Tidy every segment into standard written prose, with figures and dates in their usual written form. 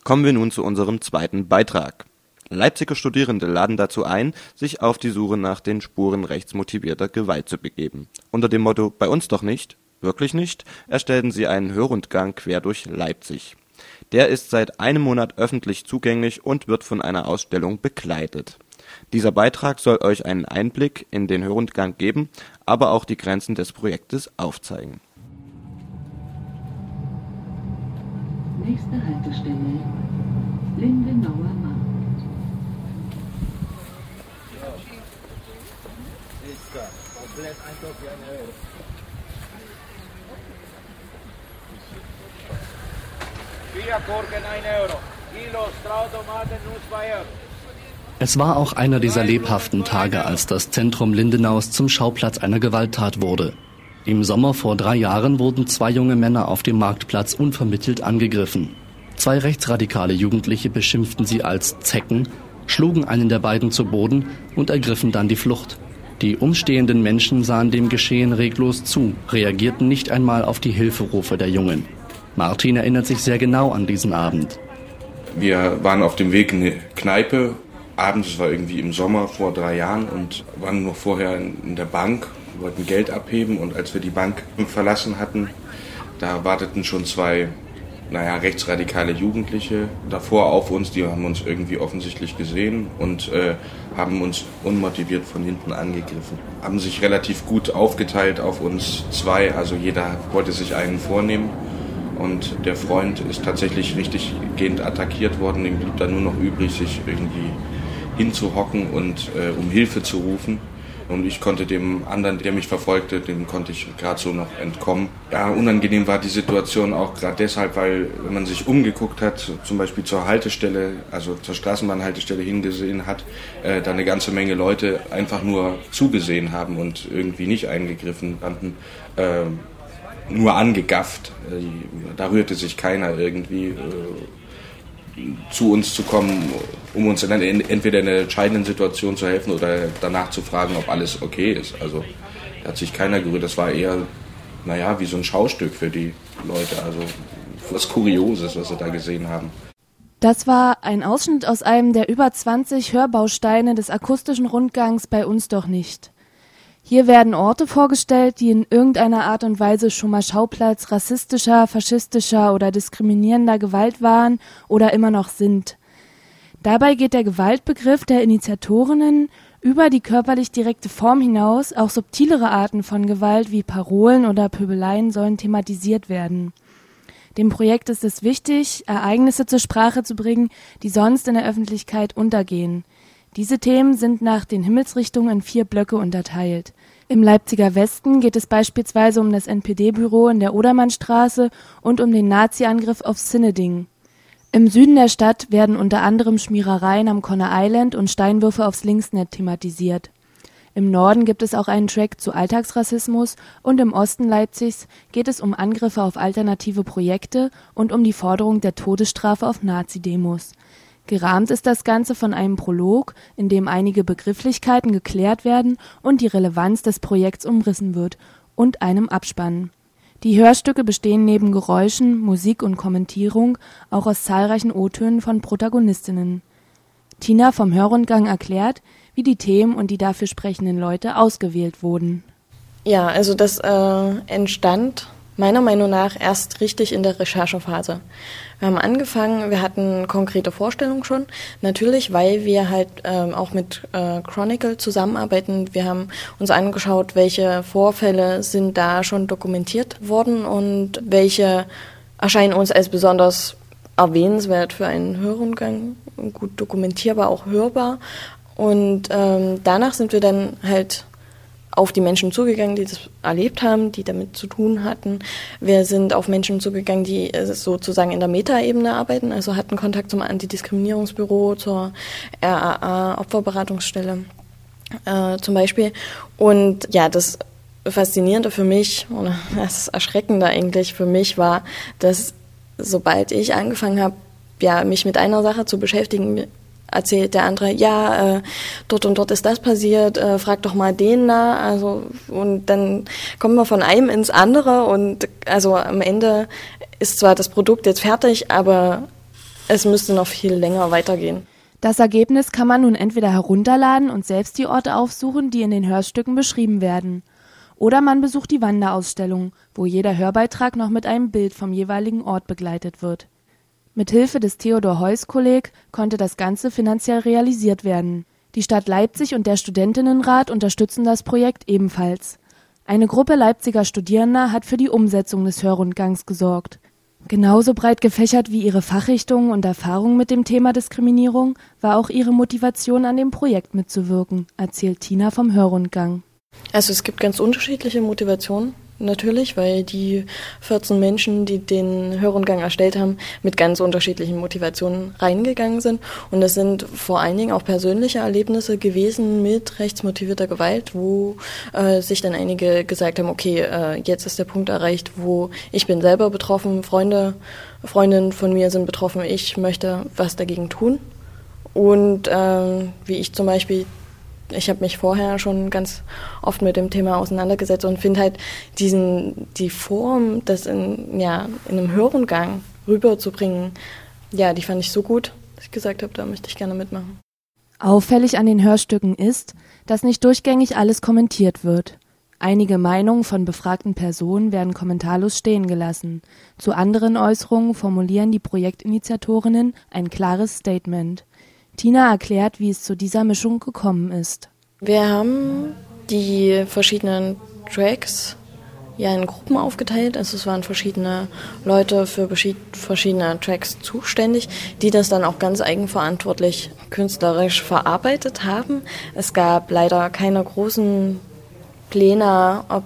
Kommen wir nun zu unserem zweiten Beitrag. Leipziger Studierende laden dazu ein, sich auf die Suche nach den Spuren rechtsmotivierter Gewalt zu begeben. Unter dem Motto »Bei uns doch nicht, wirklich nicht« erstellten sie einen Hörrundgang quer durch Leipzig. Der ist seit einem Monat öffentlich zugänglich und wird von einer Ausstellung begleitet. Dieser Beitrag soll euch einen Einblick in den Hörrundgang geben, aber auch die Grenzen des Projektes aufzeigen. Nächste Haltestelle, Lindenauer Markt. Gurken 1 Euro, Kilo Strautomaten nur 2 Euro. Es war auch einer dieser lebhaften Tage, als das Zentrum Lindenaus zum Schauplatz einer Gewalttat wurde. Im Sommer vor 3 Jahren wurden 2 junge Männer auf dem Marktplatz unvermittelt angegriffen. 2 rechtsradikale Jugendliche beschimpften sie als Zecken, schlugen einen der beiden zu Boden und ergriffen dann die Flucht. Die umstehenden Menschen sahen dem Geschehen reglos zu, reagierten nicht einmal auf die Hilferufe der Jungen. Martin erinnert sich sehr genau an diesen Abend. Wir waren auf dem Weg in eine Kneipe, abends, es war irgendwie im Sommer vor 3 Jahren und waren noch vorher in der Bank, wollten Geld abheben und als wir die Bank verlassen hatten, da warteten schon 2 rechtsradikale Jugendliche davor auf uns, die haben uns irgendwie offensichtlich gesehen und haben uns unmotiviert von hinten angegriffen. Haben sich relativ gut aufgeteilt auf uns 2, also jeder wollte sich einen vornehmen. Und der Freund ist tatsächlich richtig gehend attackiert worden. Ihm blieb dann nur noch übrig, sich irgendwie hinzuhocken und um Hilfe zu rufen. Und ich konnte dem anderen, der mich verfolgte, dem konnte ich gerade so noch entkommen. Ja, unangenehm war die Situation auch gerade deshalb, weil wenn man sich umgeguckt hat, zum Beispiel zur Haltestelle, also zur Straßenbahnhaltestelle hingesehen hat, da eine ganze Menge Leute einfach nur zugesehen haben und irgendwie nicht eingegriffen hatten. Nur angegafft. Da rührte sich keiner irgendwie zu uns zu kommen, um uns entweder in einer entscheidenden Situation zu helfen oder danach zu fragen, ob alles okay ist. Also da hat sich keiner gerührt. Das war eher, wie so ein Schaustück für die Leute. Also was Kurioses, was sie da gesehen haben. Das war ein Ausschnitt aus einem der über 20 Hörbausteine des akustischen Rundgangs Bei uns doch nicht. Hier werden Orte vorgestellt, die in irgendeiner Art und Weise schon mal Schauplatz rassistischer, faschistischer oder diskriminierender Gewalt waren oder immer noch sind. Dabei geht der Gewaltbegriff der Initiatorinnen über die körperlich direkte Form hinaus. Auch subtilere Arten von Gewalt wie Parolen oder Pöbeleien sollen thematisiert werden. Dem Projekt ist es wichtig, Ereignisse zur Sprache zu bringen, die sonst in der Öffentlichkeit untergehen. Diese Themen sind nach den Himmelsrichtungen in 4 Blöcke unterteilt. Im Leipziger Westen geht es beispielsweise um das NPD-Büro in der Odermannstraße und um den Nazi-Angriff auf Sinneding. Im Süden der Stadt werden unter anderem Schmierereien am Conner Island und Steinwürfe aufs Linksnet thematisiert. Im Norden gibt es auch einen Track zu Alltagsrassismus und im Osten Leipzigs geht es um Angriffe auf alternative Projekte und um die Forderung der Todesstrafe auf Nazi-Demos. Gerahmt ist das Ganze von einem Prolog, in dem einige Begrifflichkeiten geklärt werden und die Relevanz des Projekts umrissen wird, und einem Abspann. Die Hörstücke bestehen neben Geräuschen, Musik und Kommentierung auch aus zahlreichen O-Tönen von Protagonistinnen. Tina vom Hörrundgang erklärt, wie die Themen und die dafür sprechenden Leute ausgewählt wurden. Ja, also das entstand meiner Meinung nach erst richtig in der Recherchephase. Wir haben angefangen, wir hatten konkrete Vorstellungen schon, natürlich, weil wir halt auch mit Chronicle zusammenarbeiten. Wir haben uns angeschaut, welche Vorfälle sind da schon dokumentiert worden und welche erscheinen uns als besonders erwähnenswert für einen Hörrundgang, gut dokumentierbar, auch hörbar. Und danach sind wir dann halt auf die Menschen zugegangen, die das erlebt haben, die damit zu tun hatten. Wir sind auf Menschen zugegangen, die sozusagen in der Metaebene arbeiten, also hatten Kontakt zum Antidiskriminierungsbüro, zur RAA, Opferberatungsstelle zum Beispiel. Und ja, das Faszinierende für mich, oder das Erschreckende eigentlich für mich war, dass sobald ich angefangen habe, mich mit einer Sache zu beschäftigen, erzählt der andere, dort und dort ist das passiert, frag doch mal den nach, also, und dann kommen wir von einem ins andere und also am Ende ist zwar das Produkt jetzt fertig, aber es müsste noch viel länger weitergehen. Das Ergebnis kann man nun entweder herunterladen und selbst die Orte aufsuchen, die in den Hörstücken beschrieben werden. Oder man besucht die Wanderausstellung, wo jeder Hörbeitrag noch mit einem Bild vom jeweiligen Ort begleitet wird. Mithilfe des Theodor-Heuss-Kolleg konnte das Ganze finanziell realisiert werden. Die Stadt Leipzig und der Studentinnenrat unterstützen das Projekt ebenfalls. Eine Gruppe Leipziger Studierender hat für die Umsetzung des Hörrundgangs gesorgt. Genauso breit gefächert wie ihre Fachrichtungen und Erfahrungen mit dem Thema Diskriminierung war auch ihre Motivation, an dem Projekt mitzuwirken, erzählt Tina vom Hörrundgang. Also es gibt ganz unterschiedliche Motivationen, natürlich, weil die 14 Menschen, die den Hörrundgang erstellt haben, mit ganz unterschiedlichen Motivationen reingegangen sind. Und es sind vor allen Dingen auch persönliche Erlebnisse gewesen mit rechtsmotivierter Gewalt, wo sich dann einige gesagt haben, okay, jetzt ist der Punkt erreicht, wo ich bin selber betroffen, Freundinnen von mir sind betroffen, ich möchte was dagegen tun. Und wie ich zum Beispiel, ich habe mich vorher schon ganz oft mit dem Thema auseinandergesetzt und finde halt die Form, das in einem Hörrundgang rüberzubringen, ja, die fand ich so gut, dass ich gesagt habe, da möchte ich gerne mitmachen. Auffällig an den Hörstücken ist, dass nicht durchgängig alles kommentiert wird. Einige Meinungen von befragten Personen werden kommentarlos stehen gelassen. Zu anderen Äußerungen formulieren die Projektinitiatorinnen ein klares Statement. Tina erklärt, wie es zu dieser Mischung gekommen ist. Wir haben die verschiedenen Tracks in Gruppen aufgeteilt. Also es waren verschiedene Leute für verschiedene Tracks zuständig, die das dann auch ganz eigenverantwortlich künstlerisch verarbeitet haben. Es gab leider keine großen Pläne, ob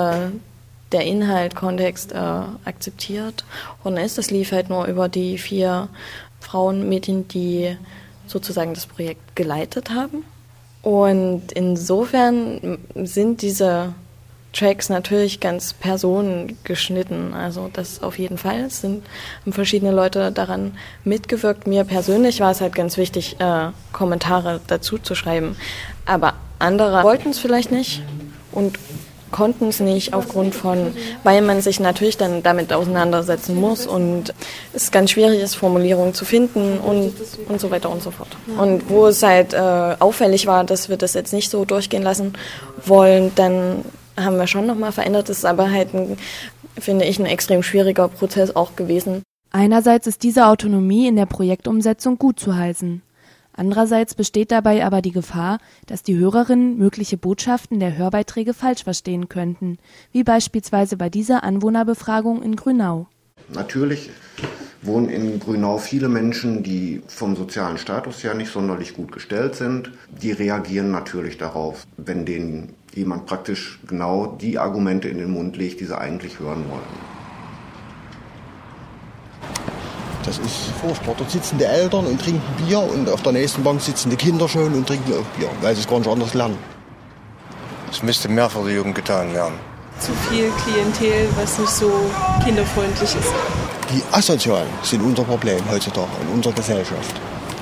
der Inhalt, Kontext akzeptiert worden ist. Das lief halt nur über die 4 Frauen, Mädchen, die sozusagen das Projekt geleitet haben. Und insofern sind diese Tracks natürlich ganz personengeschnitten. Also das auf jeden Fall. Es haben verschiedene Leute daran mitgewirkt. Mir persönlich war es halt ganz wichtig, Kommentare dazu zu schreiben. Aber andere wollten es vielleicht nicht und konnten es nicht weil man sich natürlich dann damit auseinandersetzen muss und es ganz schwierig ist, Formulierungen zu finden und so weiter und so fort. Und wo es halt auffällig war, dass wir das jetzt nicht so durchgehen lassen wollen, dann haben wir schon nochmal verändert. Das ist aber halt, finde ich, ein extrem schwieriger Prozess auch gewesen. Einerseits ist diese Autonomie in der Projektumsetzung gut zu heißen. Andererseits besteht dabei aber die Gefahr, dass die Hörerinnen mögliche Botschaften der Hörbeiträge falsch verstehen könnten, wie beispielsweise bei dieser Anwohnerbefragung in Grünau. Natürlich wohnen in Grünau viele Menschen, die vom sozialen Status ja nicht sonderlich gut gestellt sind. Die reagieren natürlich darauf, wenn denen jemand praktisch genau die Argumente in den Mund legt, die sie eigentlich hören wollen. Das ist furchtbar. Dort sitzen die Eltern und trinken Bier und auf der nächsten Bank sitzen die Kinder schon und trinken auch Bier, weil sie es gar nicht anders lernen. Es müsste mehr für die Jugend getan werden. Zu viel Klientel, was nicht so kinderfreundlich ist. Die Asozialen sind unser Problem heutzutage in unserer Gesellschaft.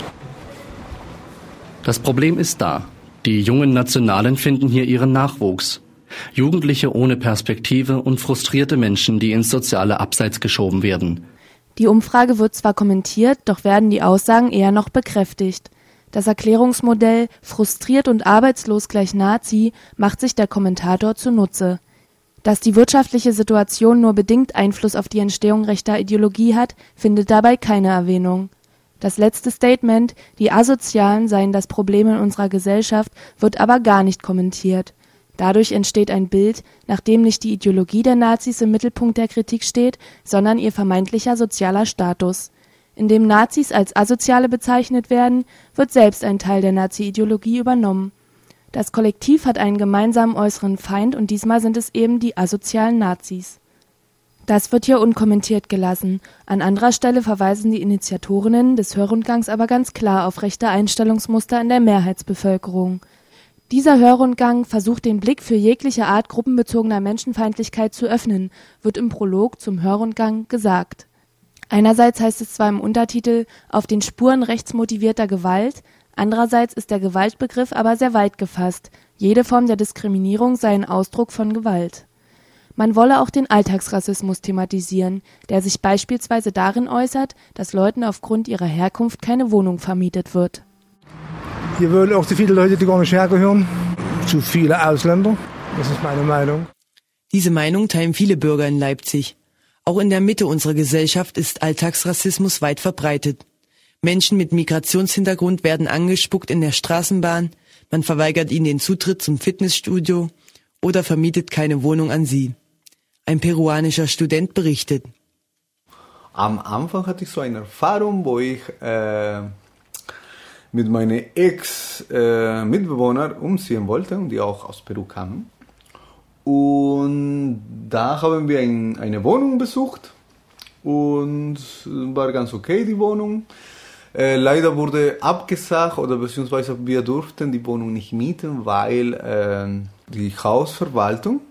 Das Problem ist da. Die jungen Nationalen finden hier ihren Nachwuchs. Jugendliche ohne Perspektive und frustrierte Menschen, die ins soziale Abseits geschoben werden. Die Umfrage wird zwar kommentiert, doch werden die Aussagen eher noch bekräftigt. Das Erklärungsmodell frustriert und arbeitslos gleich Nazi macht sich der Kommentator zunutze. Dass die wirtschaftliche Situation nur bedingt Einfluss auf die Entstehung rechter Ideologie hat, findet dabei keine Erwähnung. Das letzte Statement, die Asozialen seien das Problem in unserer Gesellschaft, wird aber gar nicht kommentiert. Dadurch entsteht ein Bild, nach dem nicht die Ideologie der Nazis im Mittelpunkt der Kritik steht, sondern ihr vermeintlicher sozialer Status. Indem Nazis als Asoziale bezeichnet werden, wird selbst ein Teil der Nazi-Ideologie übernommen. Das Kollektiv hat einen gemeinsamen äußeren Feind und diesmal sind es eben die asozialen Nazis. Das wird hier unkommentiert gelassen. An anderer Stelle verweisen die Initiatorinnen des Hörrundgangs aber ganz klar auf rechte Einstellungsmuster in der Mehrheitsbevölkerung. Dieser Hörrundgang versucht den Blick für jegliche Art gruppenbezogener Menschenfeindlichkeit zu öffnen, wird im Prolog zum Hörrundgang gesagt. Einerseits heißt es zwar im Untertitel »Auf den Spuren rechtsmotivierter Gewalt«, andererseits ist der Gewaltbegriff aber sehr weit gefasst. Jede Form der Diskriminierung sei ein Ausdruck von Gewalt. Man wolle auch den Alltagsrassismus thematisieren, der sich beispielsweise darin äußert, dass Leuten aufgrund ihrer Herkunft keine Wohnung vermietet wird. Hier wohnen auch zu viele Leute, die gar nicht hergehören. Zu viele Ausländer. Das ist meine Meinung. Diese Meinung teilen viele Bürger in Leipzig. Auch in der Mitte unserer Gesellschaft ist Alltagsrassismus weit verbreitet. Menschen mit Migrationshintergrund werden angespuckt in der Straßenbahn, man verweigert ihnen den Zutritt zum Fitnessstudio oder vermietet keine Wohnung an sie. Ein peruanischer Student berichtet. Am Anfang hatte ich so eine Erfahrung, wo ich mit meinen Ex-Mitbewohnern umziehen wollte, und die auch aus Peru kamen. Und da haben wir eine Wohnung besucht und war ganz okay, die Wohnung. Leider wurde abgesagt, oder beziehungsweise wir durften die Wohnung nicht mieten, weil die Hausverwaltung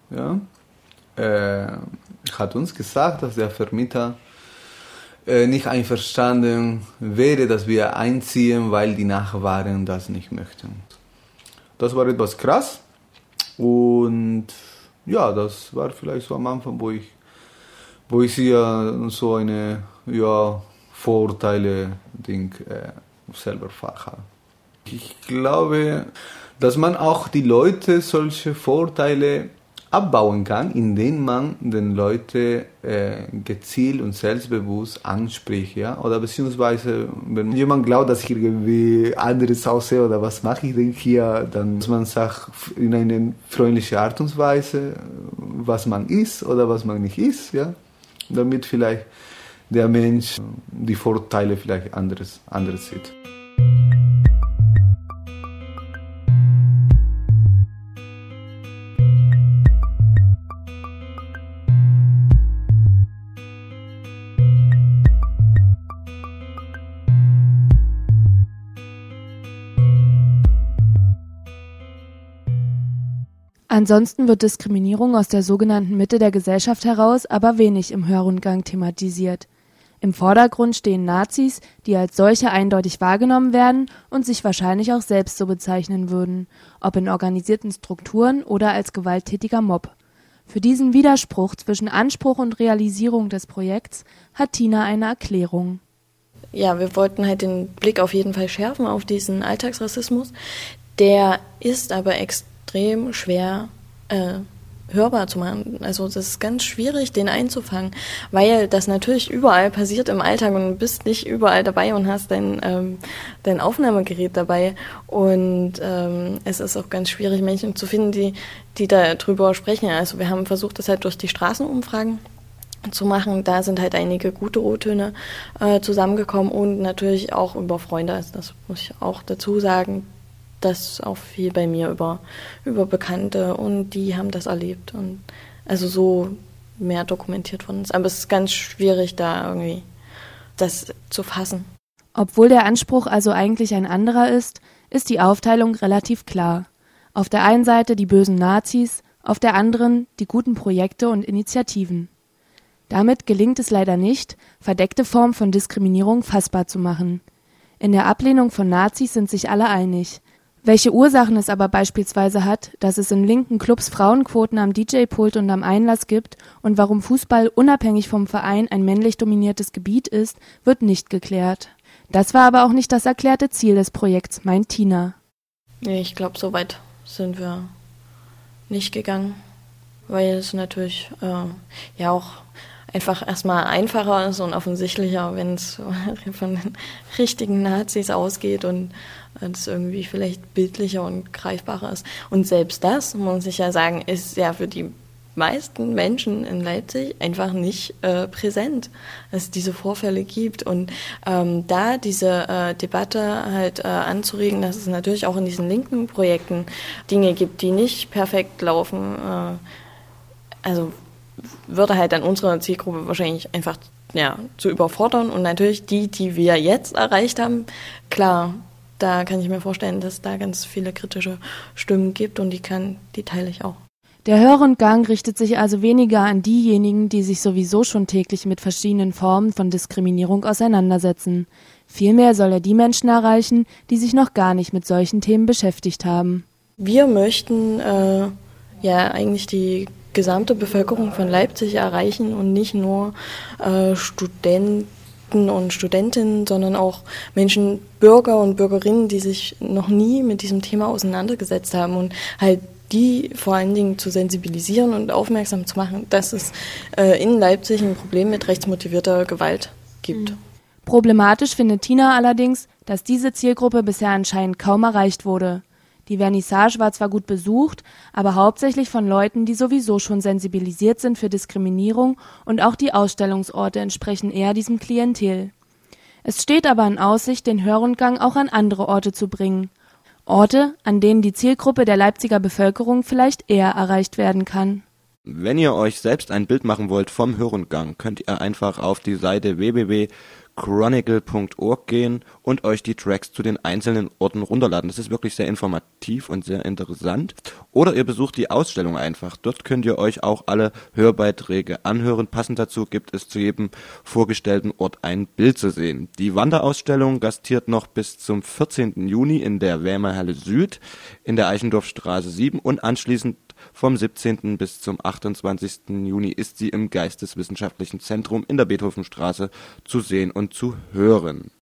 hat uns gesagt, dass der Vermieter nicht einverstanden wäre, dass wir einziehen, weil die Nachbarn das nicht möchten. Das war etwas krass. Und ja, das war vielleicht so am Anfang, wo ich hier so eine Vorteile-Ding selber habe. Ich glaube, dass man auch die Leute solche Vorteile abbauen kann, indem man den Leuten gezielt und selbstbewusst anspricht, ja, oder beziehungsweise wenn jemand glaubt, dass ich irgendwie anderes aussehe oder was mache ich denn hier, dann muss man sagt in eine freundliche Art und Weise, was man ist oder was man nicht ist, ja, damit vielleicht der Mensch die Vorteile vielleicht anderes sieht. Ansonsten wird Diskriminierung aus der sogenannten Mitte der Gesellschaft heraus aber wenig im Hörrundgang thematisiert. Im Vordergrund stehen Nazis, die als solche eindeutig wahrgenommen werden und sich wahrscheinlich auch selbst so bezeichnen würden, ob in organisierten Strukturen oder als gewalttätiger Mob. Für diesen Widerspruch zwischen Anspruch und Realisierung des Projekts hat Tina eine Erklärung. Ja, wir wollten halt den Blick auf jeden Fall schärfen auf diesen Alltagsrassismus. Der ist aber extrem schwer hörbar zu machen. Also das ist ganz schwierig, den einzufangen, weil das natürlich überall passiert im Alltag und du bist nicht überall dabei und hast dein Aufnahmegerät dabei. Und es ist auch ganz schwierig, Menschen zu finden, die da drüber sprechen. Also wir haben versucht, das halt durch die Straßenumfragen zu machen. Da sind halt einige gute O-Töne zusammengekommen und natürlich auch über Freunde. Also das muss ich auch dazu sagen. Das auch viel bei mir über Bekannte und die haben das erlebt und also so mehr dokumentiert von uns. Aber es ist ganz schwierig, da irgendwie das zu fassen. Obwohl der Anspruch also eigentlich ein anderer ist die Aufteilung relativ klar. Auf der einen Seite die bösen Nazis, auf der anderen die guten Projekte und Initiativen. Damit gelingt es leider nicht, verdeckte Formen von Diskriminierung fassbar zu machen. In der Ablehnung von Nazis sind sich alle einig. Welche Ursachen es aber beispielsweise hat, dass es in linken Clubs Frauenquoten am DJ-Pult und am Einlass gibt und warum Fußball unabhängig vom Verein ein männlich dominiertes Gebiet ist, wird nicht geklärt. Das war aber auch nicht das erklärte Ziel des Projekts, meint Tina. Nee, ich glaube, so weit sind wir nicht gegangen, weil es natürlich auch einfach erstmal einfacher ist und offensichtlicher, wenn es von den richtigen Nazis ausgeht und es irgendwie vielleicht bildlicher und greifbarer ist. Und selbst das, muss ich ja sagen, ist ja für die meisten Menschen in Leipzig einfach nicht präsent, dass es diese Vorfälle gibt. Und da diese Debatte halt anzuregen, dass es natürlich auch in diesen linken Projekten Dinge gibt, die nicht perfekt laufen, also würde halt dann unsere Zielgruppe wahrscheinlich einfach zu überfordern. Und natürlich die wir jetzt erreicht haben, klar, da kann ich mir vorstellen, dass es da ganz viele kritische Stimmen gibt und die teile ich auch. Der Hörrundgang richtet sich also weniger an diejenigen, die sich sowieso schon täglich mit verschiedenen Formen von Diskriminierung auseinandersetzen. Vielmehr soll er die Menschen erreichen, die sich noch gar nicht mit solchen Themen beschäftigt haben. Wir möchten eigentlich die gesamte Bevölkerung von Leipzig erreichen und nicht nur Studenten und Studentinnen, sondern auch Menschen, Bürger und Bürgerinnen, die sich noch nie mit diesem Thema auseinandergesetzt haben und halt die vor allen Dingen zu sensibilisieren und aufmerksam zu machen, dass es in Leipzig ein Problem mit rechtsmotivierter Gewalt gibt. Problematisch findet Tina allerdings, dass diese Zielgruppe bisher anscheinend kaum erreicht wurde. Die Vernissage war zwar gut besucht, aber hauptsächlich von Leuten, die sowieso schon sensibilisiert sind für Diskriminierung, und auch die Ausstellungsorte entsprechen eher diesem Klientel. Es steht aber in Aussicht, den Hörrundgang auch an andere Orte zu bringen. Orte, an denen die Zielgruppe der Leipziger Bevölkerung vielleicht eher erreicht werden kann. Wenn ihr euch selbst ein Bild machen wollt vom Hörrundgang, könnt ihr einfach auf die Seite www.chronicle.org gehen und euch die Tracks zu den einzelnen Orten runterladen. Das ist wirklich sehr informativ und sehr interessant. Oder ihr besucht die Ausstellung einfach. Dort könnt ihr euch auch alle Hörbeiträge anhören. Passend dazu gibt es zu jedem vorgestellten Ort ein Bild zu sehen. Die Wanderausstellung gastiert noch bis zum 14. Juni in der Wähmerhalle Süd in der Eichendorffstraße 7 und anschließend vom 17. bis zum 28. Juni ist sie im Geisteswissenschaftlichen Zentrum in der Beethovenstraße zu sehen und zu hören.